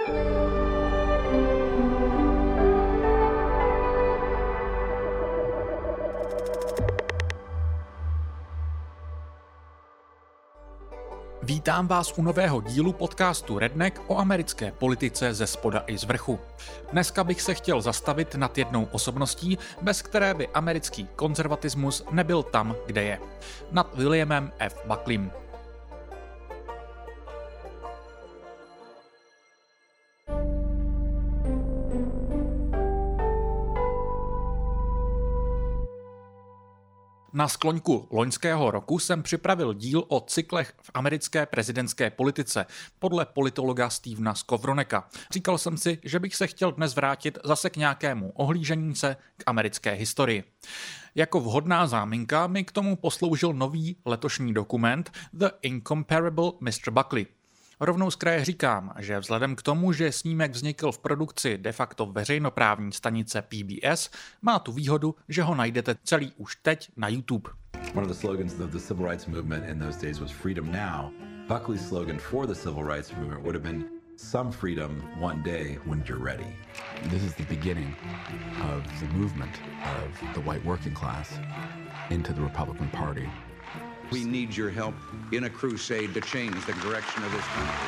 Vítám vás u nového dílu podcastu Redneck o americké politice ze spoda i z vrchu. Dneska bych se chtěl zastavit nad jednou osobností, bez které by americký konzervatismus nebyl tam, kde je. Nad Williamem F. Buckleym. Na skloňku loňského roku jsem připravil díl o cyklech v americké prezidentské politice podle politologa Stevena Skowroneka. Říkal jsem si, že bych se chtěl dnes vrátit zase k nějakému ohlížení se k americké historii. Jako vhodná záminka mi k tomu posloužil nový letošní dokument The Incomparable Mr. Buckley. Rovnou z kraje říkám, že vzhledem k tomu, že snímek vznikl v produkci de facto veřejnoprávní stanice PBS, má tu výhodu, že ho najdete celý už teď na YouTube. One of the slogans of the civil rights movement in those days was freedom now. Buckley's slogan for the civil rights movement would have been some freedom one day when you're ready. This is the beginning of the movement of the white working class into the Republican Party. We need your help in a crusade to change the direction of this country.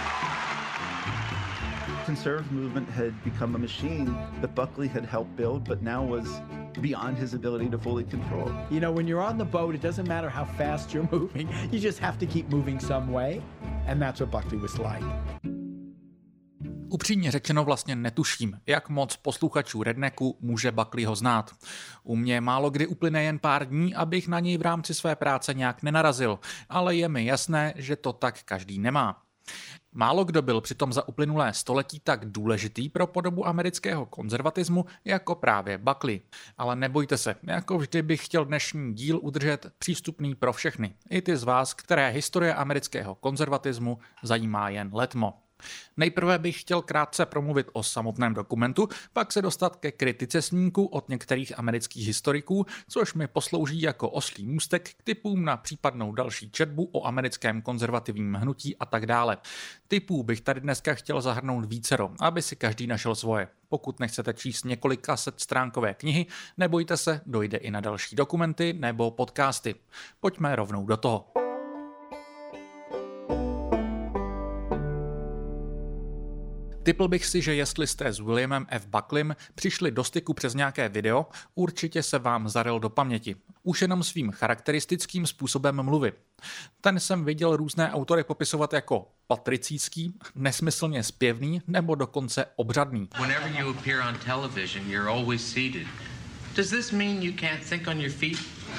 Conservative movement had become a machine that Buckley had helped build, but now was beyond his ability to fully control. You know, when you're on the boat, it doesn't matter how fast you're moving. You just have to keep moving some way, and that's what Buckley was like. Upřímně řečeno vlastně netuším, jak moc posluchačů Rednecku může Buckleyho znát. U mě málo kdy uplyne jen pár dní, abych na něj v rámci své práce nějak nenarazil, ale je mi jasné, že to tak každý nemá. Málo kdo byl přitom za uplynulé století tak důležitý pro podobu amerického konzervatismu jako právě Buckley. Ale nebojte se, jako vždy bych chtěl dnešní díl udržet přístupný pro všechny, i ty z vás, které historie amerického konzervatismu zajímá jen letmo. Nejprve bych chtěl krátce promluvit o samotném dokumentu, pak se dostat ke kritice snímku od některých amerických historiků, což mi poslouží jako oslí můstek k tipům na případnou další četbu o americkém konzervativním hnutí a tak dále. Tipů bych tady dneska chtěl zahrnout vícero, aby si každý našel svoje. Pokud nechcete číst několika set stránkové knihy, nebojte se, dojde i na další dokumenty nebo podcasty. Pojďme rovnou do toho. Tipl bych si, že jestli jste s Williamem F. Buckleym přišli do styku přes nějaké video, určitě se vám zaryl do paměti. Už jenom svým charakteristickým způsobem mluvy. Ten jsem viděl různé autory popisovat jako patricíský, nesmyslně zpěvný nebo dokonce obřadný. Whenever you appear on television, you're always seated. Does this mean you can't think on your feet?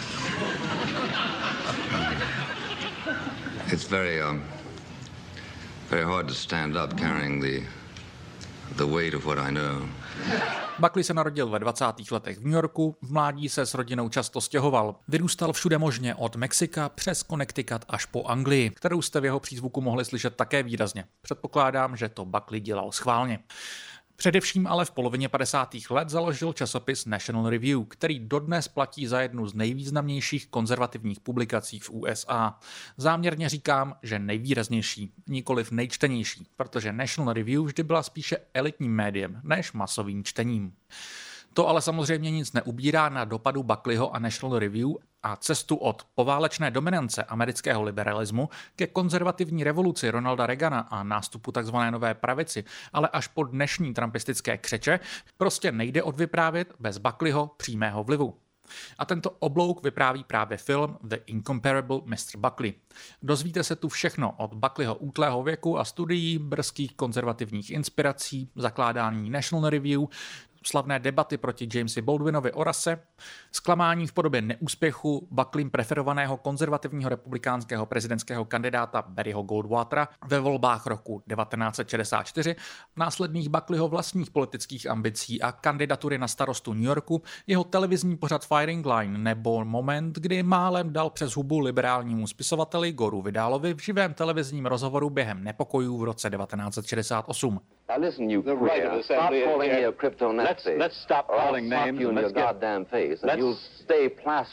It's very hard to stand up carrying the weight of what I know. Buckley se narodil ve 20. letech v New Yorku, v mládí se s rodinou často stěhoval. Vyrůstal všude možně od Mexika přes Connecticut až po Anglii, kterou jste v jeho přízvuku mohli slyšet také výrazně. Předpokládám, že to Buckley dělal schválně. Především ale v polovině 50. let založil časopis National Review, který dodnes platí za jednu z nejvýznamnějších konzervativních publikací v USA. Záměrně říkám, že nejvýraznější, nikoliv nejčtenější, protože National Review vždy byla spíše elitním médiem než masovým čtením. To ale samozřejmě nic neubírá na dopadu Buckleyho a National Review a cestu od poválečné dominance amerického liberalismu ke konzervativní revoluci Ronalda Reagana a nástupu tzv. Nové pravici, ale až po dnešní trumpistické křeče, prostě nejde odvyprávět bez Buckleyho přímého vlivu. A tento oblouk vypráví právě film The Incomparable Mr. Buckley. Dozvíte se tu všechno od Buckleyho útlého věku a studií, brzkých konzervativních inspirací, zakládání National Review, slavné debaty proti Jamesi Baldwinovi o rase, zklamání v podobě neúspěchu Buckleym preferovaného konzervativního republikánského prezidentského kandidáta Barryho Goldwatera ve volbách roku 1964, následných Buckleyho vlastních politických ambicí a kandidatury na starostu New Yorku, jeho televizní pořad Firing Line nebo moment, kdy málem dal přes hubu liberálnímu spisovateli Goru Vidálovi v živém televizním rozhovoru během nepokojů v roce 1968. Now listen, you prick. Stop calling me a crypto Nazi. Let's stop calling names and let's get... Goddamn face and you'll stay plastered.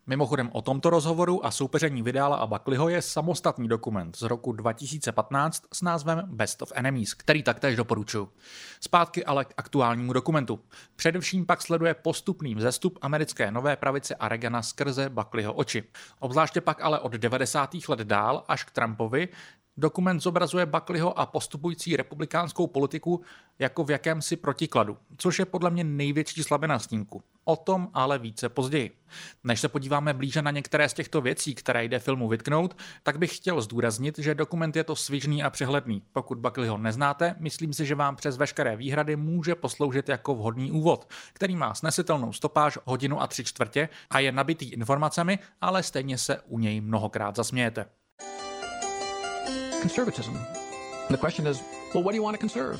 Mimochodem o tomto rozhovoru a soupeření Vidala a Buckleyho je samostatný dokument z roku 2015 s názvem Best of Enemies, který taktéž doporučuji. Zpátky ale k aktuálnímu dokumentu. Především pak sleduje postupný vzestup americké nové pravice a Reagana skrze Buckleyho oči. Obzvláště pak ale od 90. let dál až k Trumpovi dokument zobrazuje Buckleyho a postupující republikánskou politiku jako v jakémsi protikladu, což je podle mě největší slabina snímku. O tom ale více později. Než se podíváme blíže na některé z těchto věcí, které jde filmu vytknout, tak bych chtěl zdůraznit, že dokument je to svižný a přehledný. Pokud Buckleyho neznáte, myslím si, že vám přes veškeré výhrady může posloužit jako vhodný úvod, který má snesitelnou stopáž 1 hodinu a 3/4 a je nabitý informacemi, ale stejně se u něj mnohokrát zasmějete. Conservatism. The question is, well, what do you want to conserve?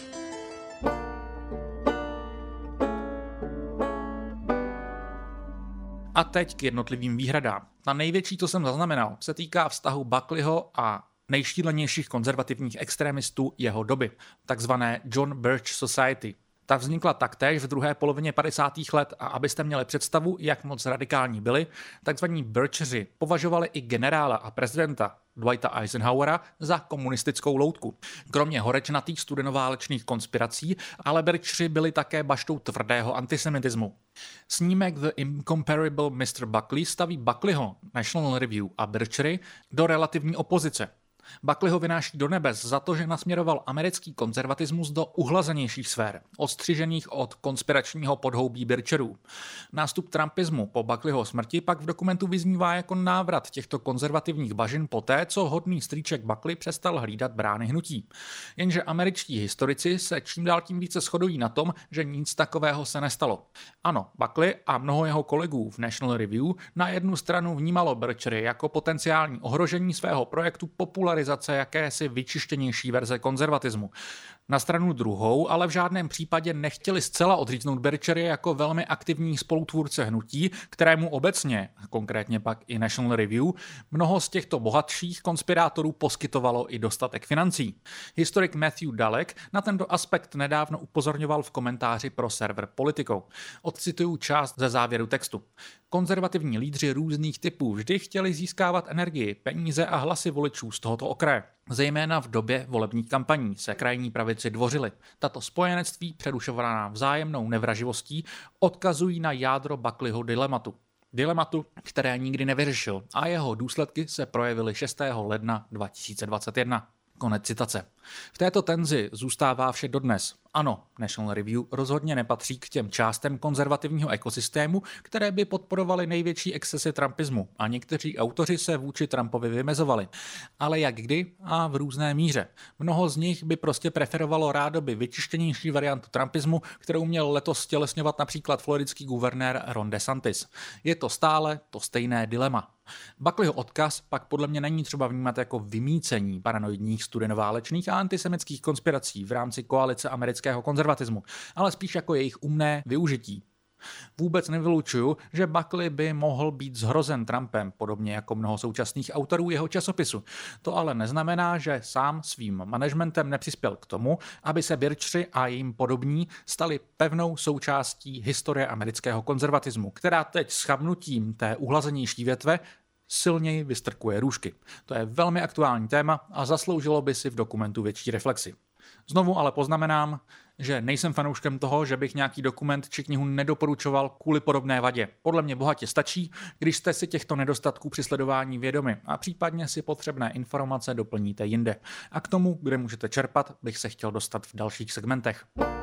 A teď k jednotlivým výhradám. Ta největší, co jsem zaznamenal, se týká vztahu Buckleyho a nejšílenějších konzervativních extremistů jeho doby, takzvané John Birch Society. Ta vznikla taktéž v druhé polovině 50. let a abyste měli představu, jak moc radikální byli, takzvaní Bircheři považovali i generála a prezidenta Dwighta Eisenhowera za komunistickou loutku. Kromě horečnatých studenoválečných konspirací, ale Bircheři byli také baštou tvrdého antisemitismu. Snímek The Incomparable Mr. Buckley staví Buckleyho, National Review a Birchery do relativní opozice. Buckley ho vynáší do nebes za to, že nasměroval americký konzervatismus do uhlazenějších sfér, odstřižených od konspiračního podhoubí Bircherů. Nástup trumpismu po Buckleyho smrti pak v dokumentu vyznívá jako návrat těchto konzervativních bažin poté, co hodný strýček Buckley přestal hlídat brány hnutí. Jenže američtí historici se čím dál tím více shodují na tom, že nic takového se nestalo. Ano, Buckley a mnoho jeho kolegů v National Review na jednu stranu vnímalo Birchery jako potenciální ohrožení svého projektu popularizace jakési vyčištěnější verze konzervatismu. Na stranu druhou ale v žádném případě nechtěli zcela odříznout Birchery jako velmi aktivní spolutvůrce hnutí, kterému obecně, konkrétně pak i National Review, mnoho z těchto bohatších konspirátorů poskytovalo i dostatek financí. Historik Matthew Dalek na tento aspekt nedávno upozorňoval v komentáři pro server Politico. Odcituju část ze závěru textu. Konzervativní lídři různých typů vždy chtěli získávat energii, peníze a hlasy voličů z tohoto okraje. Zejména v době volebních kampaní se krajní pravici dvořili. Tato spojenectví, přerušovaná vzájemnou nevraživostí, odkazují na jádro Buckleyho dilematu. Dilematu, které nikdy nevyřešil a jeho důsledky se projevily 6. ledna 2021. Konec citace. V této tenzi zůstává vše dodnes. Ano, National Review rozhodně nepatří k těm částem konzervativního ekosystému, které by podporovaly největší excesy trumpismu a někteří autoři se vůči Trumpovi vymezovali. Ale jak kdy a v různé míře. Mnoho z nich by prostě preferovalo rádoby vyčištěnější variantu trumpismu, kterou měl letos stělesňovat například floridský guvernér Ron DeSantis. Je to stále to stejné dilema. Buckleyho odkaz pak podle mě není třeba vnímat jako vymýcení paranoidních studenoválečných a antisemických konspirací v rámci koalice amerického konzervatismu, ale spíš jako jejich umné využití. Vůbec nevylučuju, že Buckley by mohl být zhrozen Trumpem, podobně jako mnoho současných autorů jeho časopisu. To ale neznamená, že sám svým managementem nepřispěl k tomu, aby se Bircheři a jim podobní stali pevnou součástí historie amerického konzervatismu, která teď s chabnutím té uhlazenější větve silněji vystrkuje růžky. To je velmi aktuální téma a zasloužilo by si v dokumentu větší reflexi. Znovu ale poznamenám, že nejsem fanouškem toho, že bych nějaký dokument či knihu nedoporučoval kvůli podobné vadě. Podle mě bohatě stačí, když jste si těchto nedostatků při sledování vědomi a případně si potřebné informace doplníte jinde. A k tomu, kde můžete čerpat, bych se chtěl dostat v dalších segmentech.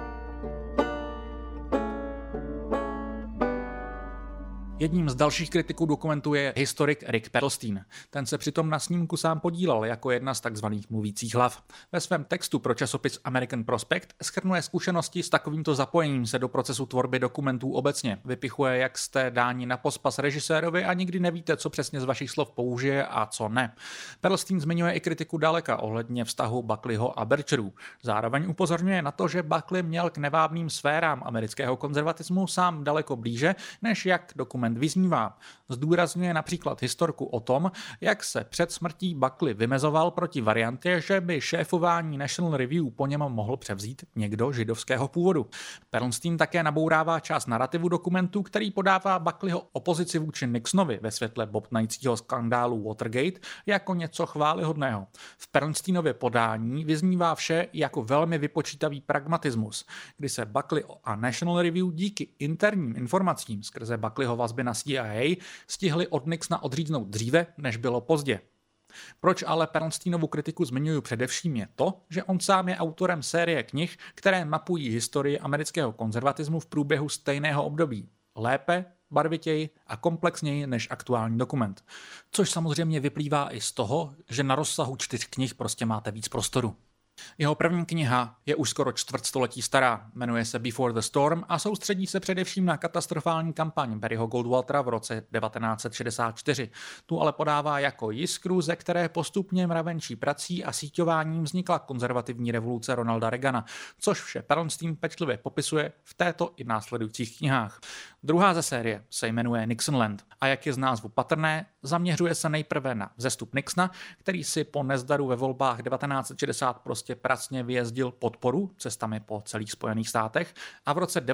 Jedním z dalších kritiků dokumentu je historik Rick Perlstein. Ten se přitom na snímku sám podílel jako jedna z takzvaných mluvících hlav. Ve svém textu pro časopis American Prospect shrnuje zkušenosti s takovýmto zapojením se do procesu tvorby dokumentů obecně. Vypichuje, jak jste dáni na pospas režisérovi a nikdy nevíte, co přesně z vašich slov použije a co ne. Perlstein zmiňuje i kritiku Daleka ohledně vztahu Buckleyho a Bircherů. Zároveň upozorňuje na to, že Buckley měl k nevábným sférám amerického konzervatismu sám daleko blíže, než jak dokument dokument vyznívá. Zdůrazňuje například historku o tom, jak se před smrtí Buckley vymezoval proti variantě, že by šéfování National Review po něm mohl převzít někdo židovského původu. Perlstein také nabourává část narrativu dokumentu, který podává Buckleyho opozici vůči Nixonovi ve světle bobtnajícího skandálu Watergate jako něco chvályhodného. V Perlsteinově podání vyznívá vše jako velmi vypočítavý pragmatismus, kdy se Buckley a National Review díky interním informacím skrze Buckleyho vazby na CIA stihli od Nixona odříznout dříve, než bylo pozdě. Proč ale Perlsteinovu kritiku zmiňuji především je to, že on sám je autorem série knih, které mapují historii amerického konzervatismu v průběhu stejného období. Lépe, barvitěji a komplexněji než aktuální dokument. Což samozřejmě vyplývá i z toho, že na rozsahu 4 knih prostě máte víc prostoru. Jeho první kniha je už skoro čtvrtstoletí stará, jmenuje se Before the Storm a soustředí se především na katastrofální kampaň Barryho Goldwatera v roce 1964. Tu ale podává jako jiskru, ze které postupně mravenčí prací a síťováním vznikla konzervativní revoluce Ronalda Reagana, což vše Perlstein pečlivě popisuje v této i následujících knihách. Druhá ze série se jmenuje Nixonland a jak je z názvu patrné, zaměřuje se nejprve na vzestup Nixona, který si po nezdaru ve volbách 1960 prostě pracně vyjezdil podporu cestami po celých Spojených státech a v roce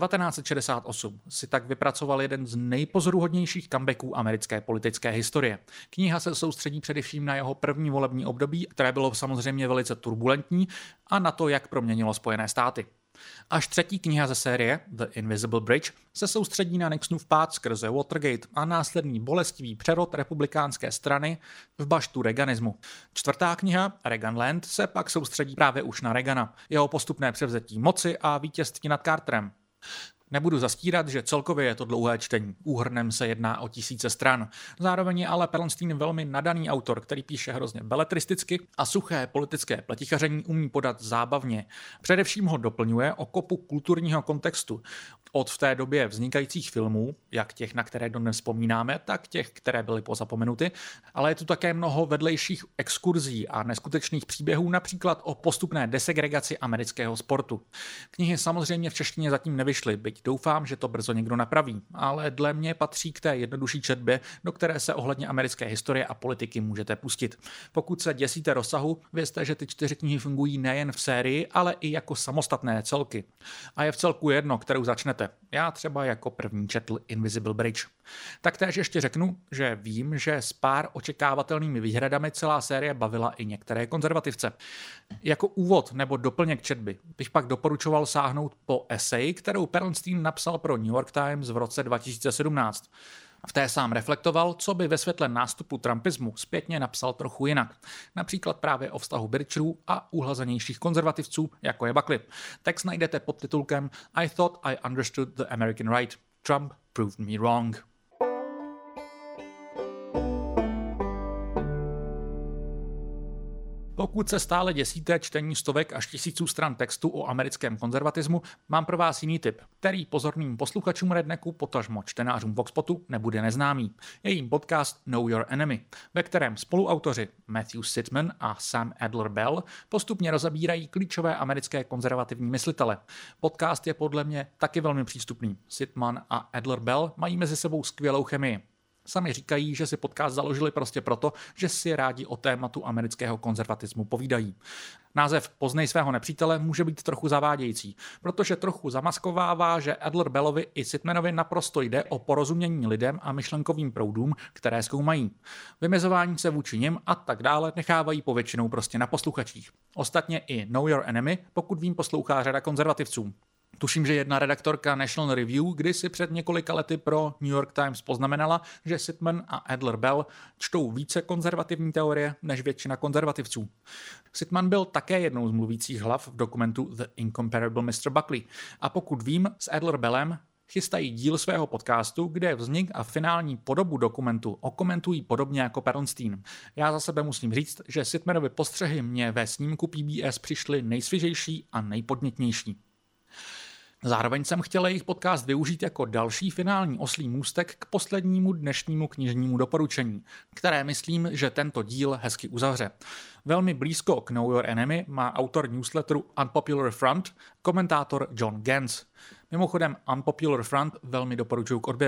1968 si tak vypracoval jeden z nejpozoruhodnějších comebacků americké politické historie. Kniha se soustředí především na jeho první volební období, které bylo samozřejmě velice turbulentní, a na to, jak proměnilo Spojené státy. Až třetí kniha ze série, The Invisible Bridge, se soustředí na Nixonův pád skrze Watergate a následný bolestivý přerod republikánské strany v baštu reaganismu. Čtvrtá kniha, Reaganland, se pak soustředí právě už na Reagana, jeho postupné převzetí moci a vítězství nad Carterem. Nebudu zastírat, že celkově je to dlouhé čtení. Úhrnem se jedná o tisíce stran. Zároveň je ale Perlstein velmi nadaný autor, který píše hrozně beletristicky a suché politické pletichaření umí podat zábavně. Především ho doplňuje o kopu kulturního kontextu. Od v té době vznikajících filmů, jak těch, na které dnes vzpomínáme, tak těch, které byly pozapomenuty, ale je tu také mnoho vedlejších exkurzí a neskutečných příběhů, například o postupné desegregaci amerického sportu. Knihy samozřejmě v češtině zatím nevyšly, byť doufám, že to brzo někdo napraví, ale dle mě patří k té jednodušší četbě, do které se ohledně americké historie a politiky můžete pustit. Pokud se děsíte rozsahu, vězte, že ty 4 knihy fungují nejen v sérii, ale i jako samostatné celky. A je v celku jedno, kterou začnete. Já třeba jako první četl Invisible Bridge. Taktéž ještě řeknu, že vím, že s pár očekávatelnými výhradami celá série bavila i některé konzervativce. Jako úvod nebo doplněk četby bych pak doporučoval sáhnout po esej, kterou Perlstein napsal pro New York Times v roce 2017. V té sám reflektoval, co by ve světle nástupu trumpismu zpětně napsal trochu jinak. Například právě o vztahu Bircherů a uhlazenějších konzervativců, jako je Buckley. Text najdete pod titulkem I thought I understood the American right. Trump proved me wrong. Pokud se stále děsíte čtení stovek až tisíců stran textu o americkém konzervatismu, mám pro vás jiný tip, který pozorným posluchačům Rednecku, potažmo čtenářům Voxpotu, nebude neznámý. Je jím podcast Know Your Enemy, ve kterém spoluautoři Matthew Sitman a Sam Adler-Bell postupně rozebírají klíčové americké konzervativní myslitele. Podcast je podle mě taky velmi přístupný. Sitman a Adler-Bell mají mezi sebou skvělou chemii. Sami říkají, že si podcast založili prostě proto, že si rádi o tématu amerického konzervatismu povídají. Název Poznej svého nepřítele může být trochu zavádějící, protože trochu zamaskovává, že Adler-Bellovi i Sitmanovi naprosto jde o porozumění lidem a myšlenkovým proudům, které zkoumají. Vymezování se vůči nim a tak dále nechávají povětšinou prostě na posluchačích. Ostatně i Know Your Enemy, pokud vím, poslouchá řada konzervativců. Tuším, že jedna redaktorka National Review kdysi před několika lety pro New York Times poznamenala, že Sitman a Adler-Bell čtou více konzervativní teorie než většina konzervativců. Sitman byl také jednou z mluvících hlav v dokumentu The Incomparable Mr. Buckley a pokud vím, s Adler-Bellem chystají díl svého podcastu, kde vznik a finální podobu dokumentu okomentují podobně jako Perlstein. Já za sebe musím říct, že Sitmanovi postřehy mě ve snímku PBS přišly nejsvěžejší a nejpodnětnější. Zároveň jsem chtěl jejich podcast využít jako další finální oslí můstek k poslednímu dnešnímu knižnímu doporučení, které myslím, že tento díl hezky uzavře. Velmi blízko k Know Your Enemy má autor newsletteru Unpopular Front, komentátor John Gans. Mimochodem Unpopular Front velmi doporučuji k odběru.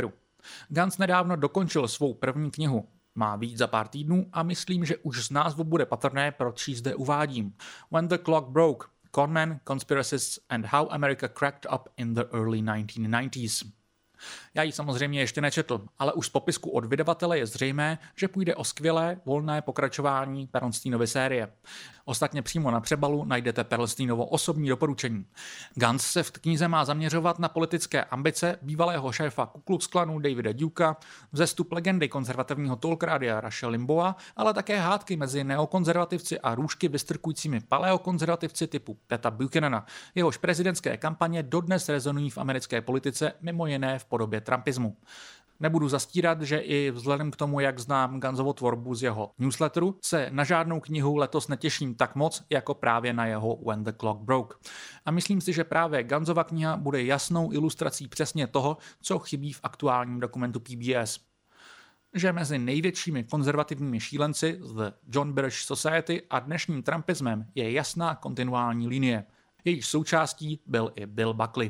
Gantz nedávno dokončil svou první knihu. Má víc za pár týdnů a myslím, že už z názvu bude patrné, proč ji zde uvádím. When the Clock Broke. Conmen, Conspiracists and How America Cracked Up in the Early 1990s. Já ji samozřejmě ještě nečetl, ale už z popisku od vydavatele je zřejmé, že půjde o skvělé, volné pokračování Perlsteinovy série. Ostatně přímo na přebalu najdete Perlsteinovo osobní doporučení. Gantz se v knize má zaměřovat na politické ambice bývalého šéfa Ku Klux Klanu Davida Dukea, vzestup legendy konzervativního talkradia Rushe Limbaugha, ale také hádky mezi neokonzervativci a růžky vystrkujícími paleokonzervativci typu Peta Buchanana. Jehož prezidentské kampaně dodnes rezonují v americké politice, mimo jiné v podobě trumpismu. Nebudu zastírat, že i vzhledem k tomu, jak znám Gantzovu tvorbu z jeho newsletteru, se na žádnou knihu letos netěším tak moc, jako právě na jeho When the Clock Broke. A myslím si, že právě Gantzova kniha bude jasnou ilustrací přesně toho, co chybí v aktuálním dokumentu PBS. Že mezi největšími konzervativními šílenci z John Birch Society a dnešním trumpismem je jasná kontinuální linie. Jejíž součástí byl i Bill Buckley.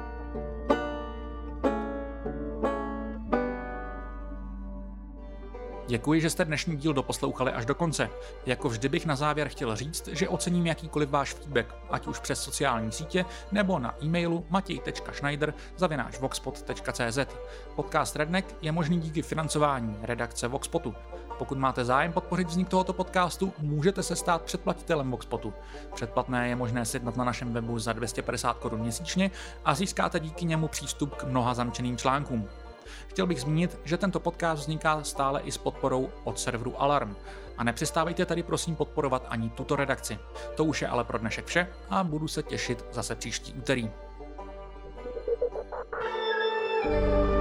Děkuji, že jste dnešní díl doposlouchali až do konce. Jako vždy bych na závěr chtěl říct, že ocením jakýkoliv váš feedback, ať už přes sociální sítě nebo na e-mailu matej.schneider@voxpot.cz. Podcast Redneck je možný díky financování redakce Voxpotu. Pokud máte zájem podpořit vznik tohoto podcastu, můžete se stát předplatitelem Voxpotu. Předplatné je možné sjednat na našem webu za 250 Kč měsíčně a získáte díky němu přístup k mnoha zamčeným článkům. Chtěl bych zmínit, že tento podcast vzniká stále i s podporou od serveru Alarm. A nepřestávejte tady prosím podporovat ani tuto redakci. To už je ale pro dnešek vše a budu se těšit zase příští úterý.